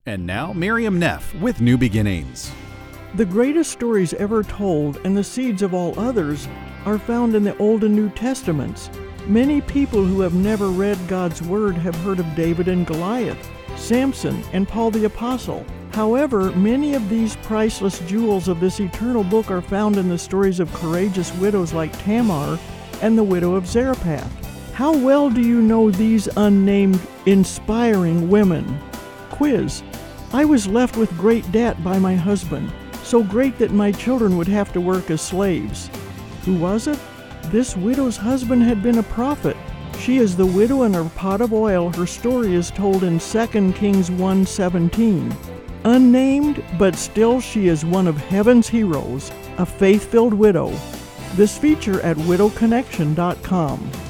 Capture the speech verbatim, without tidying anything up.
And now, Miriam Neff with New Beginnings. The greatest stories ever told and the seeds of all others are found in the Old and New Testaments. Many people who have never read God's Word have heard of David and Goliath, Samson, and Paul the Apostle. However, many of these priceless jewels of this eternal book are found in the stories of courageous widows like Tamar and the widow of Zarephath. How well do you know these unnamed, inspiring women? Quiz. I was left with great debt by my husband, so great that my children would have to work as slaves. Who was it? This widow's husband had been a prophet. She is the widow in her pot of oil. Her story is told in Second Kings one seventeen. Unnamed, but still she is one of heaven's heroes, a faith-filled widow. This feature at widow connection dot com.